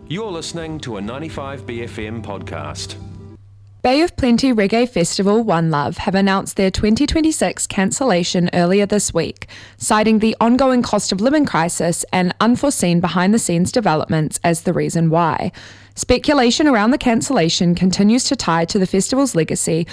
You're listening to a 95BFM podcast. Bay of Plenty Reggae Festival One Love have announced their 2026 cancellation earlier this week, citing the ongoing cost of living crisis and unforeseen behind-the-scenes developments as the reason why. Speculation around the cancellation continues to tie the festival's legacy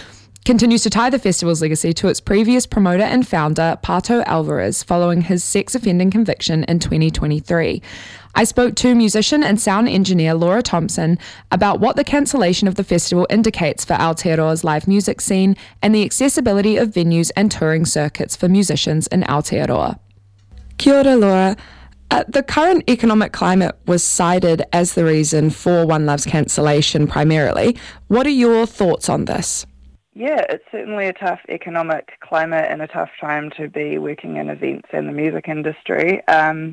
to its previous promoter and founder, Pato Alvarez, following his sex offending conviction in 2023. I spoke to musician and sound engineer Laura Thompson about what the cancellation of the festival indicates for Aotearoa's live music scene and the accessibility of venues and touring circuits for musicians in Aotearoa. Kia ora, Laura. The current economic climate was cited as the reason for One Love's cancellation primarily. What are your thoughts on this? Yeah, it's certainly a tough economic climate and a tough time to be working in events and the music industry.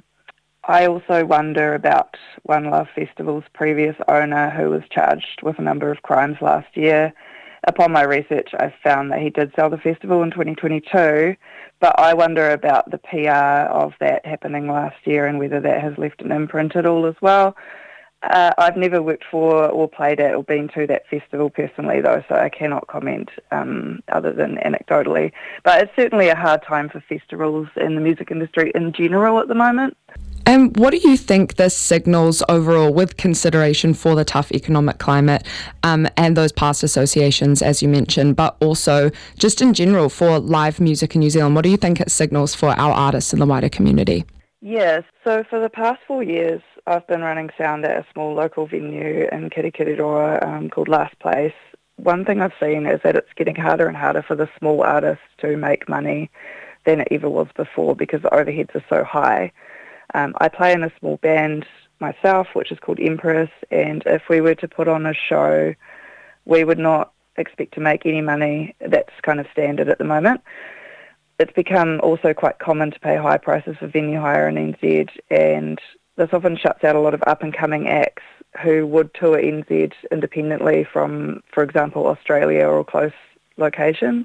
I also wonder about One Love Festival's previous owner, who was charged with a number of crimes last year. Upon my research, I found that he did sell the festival in 2022, but I wonder about the PR of that happening last year and whether that has left an imprint at all as well. I've never worked for or played at or been to that festival personally, though, so I cannot comment other than anecdotally. But it's certainly a hard time for festivals and the music industry in general at the moment. And what do you think this signals overall, with consideration for the tough economic climate and those past associations, as you mentioned, but also just in general for live music in New Zealand? What do you think it signals for our artists in the wider community? Yes, so for the past 4 years, I've been running sound at a small local venue in Kirikiriroa called Last Place. One thing I've seen is that it's getting harder and harder for the small artists to make money than it ever was before because the overheads are so high. I play in a small band myself, which is called Empress, and if we were to put on a show, we would not expect to make any money. That's kind of standard at the moment. It's become also quite common to pay high prices for venue hire in NZ, and this often shuts out a lot of up-and-coming acts who would tour NZ independently from, for example, Australia or close locations.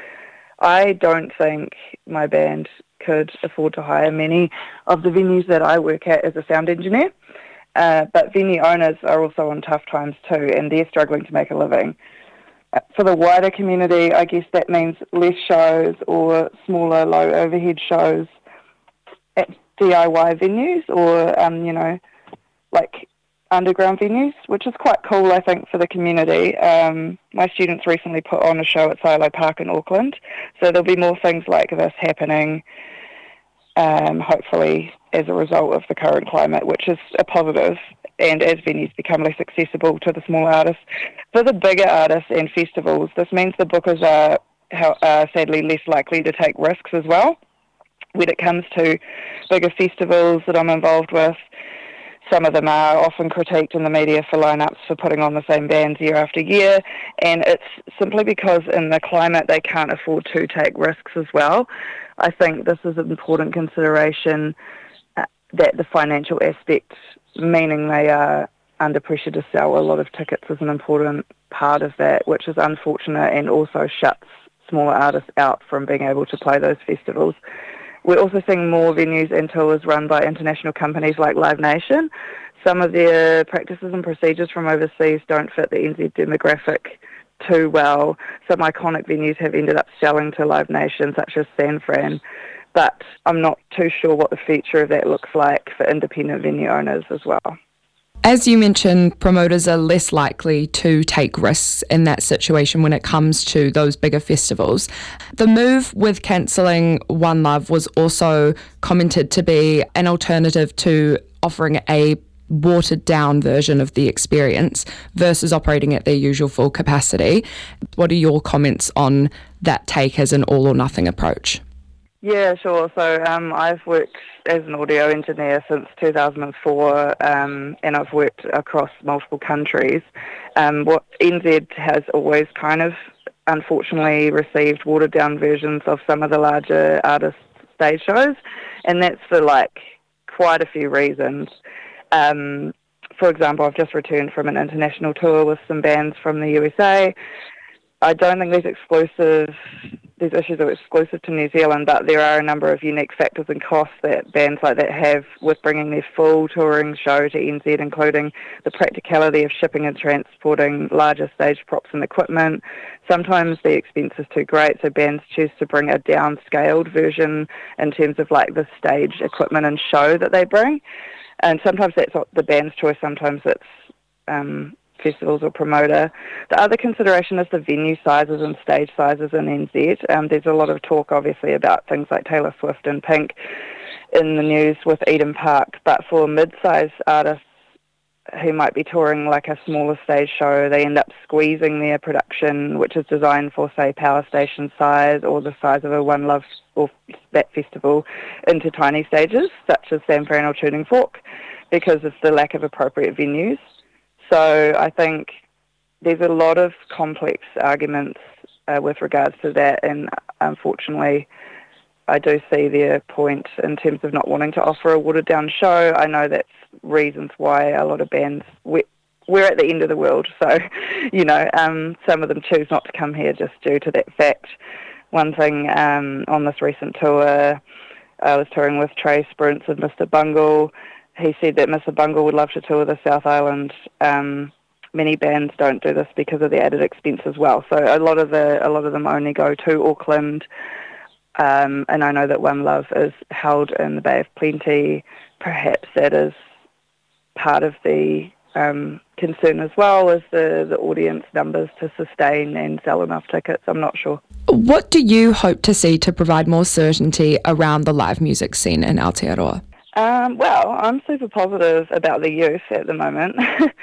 I don't think my band could afford to hire many of the venues that I work at as a sound engineer, but venue owners are also on tough times too, and they're struggling to make a living. For the wider community, I guess that means less shows or smaller, low overhead shows at DIY venues or, like underground venues, which is quite cool, I think, for the community. My students recently put on a show at Silo Park in Auckland, so there'll be more things like this happening, hopefully as a result of the current climate, which is a positive, and as venues become less accessible to the small artists. For the bigger artists and festivals, this means the bookers are sadly less likely to take risks as well. When it comes to bigger festivals that I'm involved with, some of them are often critiqued in the media for lineups for putting on the same bands year after year, and it's simply because in the climate they can't afford to take risks as well. I think this is an important consideration, that the financial aspect, meaning they are under pressure to sell a lot of tickets, is an important part of that, which is unfortunate and also shuts smaller artists out from being able to play those festivals. We're also seeing more venues and tours run by international companies like Live Nation. Some of their practices and procedures from overseas don't fit the NZ demographic too well. Some iconic venues have ended up selling to Live Nation, such as San Fran, but I'm not too sure what the future of that looks like for independent venue owners as well. As you mentioned, promoters are less likely to take risks in that situation when it comes to those bigger festivals. The move with cancelling One Love was also commented to be an alternative to offering a watered down version of the experience versus operating at their usual full capacity. What are your comments on that take as an all or nothing approach? Yeah, sure. So I've worked as an audio engineer since 2004, and I've worked across multiple countries. What NZ has always kind of, unfortunately, received watered-down versions of some of the larger artist stage shows, and that's for, quite a few reasons. For example, I've just returned from an international tour with some bands from the USA. I don't think these these issues are exclusive to New Zealand, but there are a number of unique factors and costs that bands like that have with bringing their full touring show to NZ, including the practicality of shipping and transporting larger stage props and equipment. Sometimes the expense is too great, so bands choose to bring a downscaled version in terms of like the stage equipment and show that they bring. And sometimes that's the band's choice, sometimes it's festivals or promoter. The other consideration is the venue sizes and stage sizes in NZ. There's a lot of talk, obviously, about things like Taylor Swift and Pink in the news with Eden Park, but for mid-sized artists who might be touring like a smaller stage show, they end up squeezing their production, which is designed for, say, Power Station size or the size of a One Love or that festival, into tiny stages, such as San Fran or Tuning Fork, because of the lack of appropriate venues. So I think there's a lot of complex arguments with regards to that, and unfortunately I do see their point in terms of not wanting to offer a watered-down show. I know that's reasons why a lot of bands, we're at the end of the world, so, some of them choose not to come here just due to that fact. One thing, on this recent tour, I was touring with Trey Sprints and Mr. Bungle. He said that Mr. Bungle would love to tour the South Island. Many bands don't do this because of the added expense as well. So a lot of them only go to Auckland. And I know that One Love is held in the Bay of Plenty. Perhaps that is part of the concern as well, as the audience numbers to sustain and sell enough tickets. I'm not sure. What do you hope to see to provide more certainty around the live music scene in Aotearoa? Well, I'm super positive about the youth at the moment,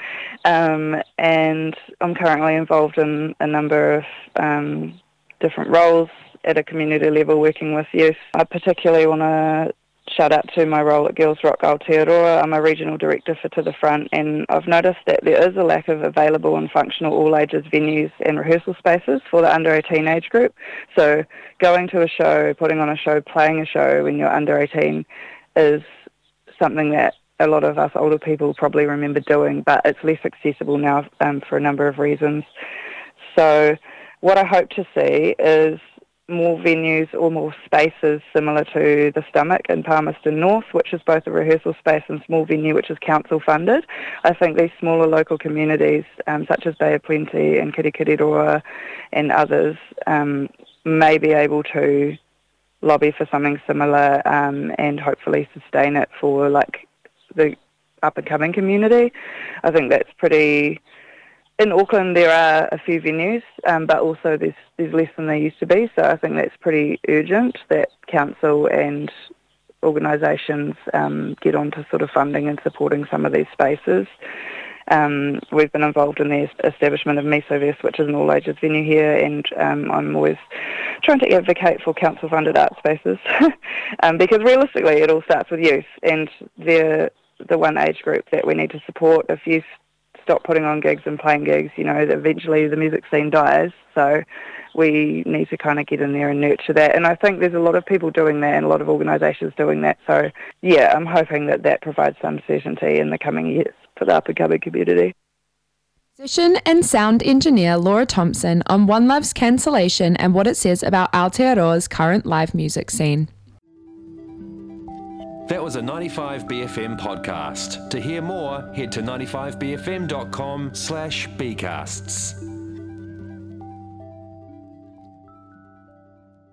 and I'm currently involved in a number of different roles at a community level working with youth. I particularly want to shout out to my role at Girls Rock Aotearoa. I'm a regional director for To The Front, and I've noticed that there is a lack of available and functional all-ages venues and rehearsal spaces for the under-18 age group. So going to a show, putting on a show, playing a show when you're under 18 is something that a lot of us older people probably remember doing, but it's less accessible now for a number of reasons. So what I hope to see is more venues or more spaces similar to the Stomach in Palmerston North, which is both a rehearsal space and small venue, which is council funded. I think these smaller local communities, such as Bay of Plenty and Kirikiriroa and others, may be able to lobby for something similar and hopefully sustain it for like the up-and-coming community. I think that's pretty... In Auckland there are a few venues, but also there's less than there used to be, so I think that's pretty urgent that council and organisations get onto sort of funding and supporting some of these spaces. We've been involved in the establishment of Mesoverse, which is an all-ages venue here, and I'm always trying to advocate for council-funded art spaces because realistically it all starts with youth, and they're the one age group that we need to support. If youth stop putting on gigs and playing gigs, eventually the music scene dies, so we need to kind of get in there and nurture that, and I think there's a lot of people doing that and a lot of organisations doing that, so yeah, I'm hoping that provides some certainty in the coming years for the up-and-coming community. Musician and sound engineer Laura Thompson on One Love's cancellation and what it says about Aotearoa's current live music scene. That was a 95BFM podcast. To hear more, head to 95bfm.com/bcasts.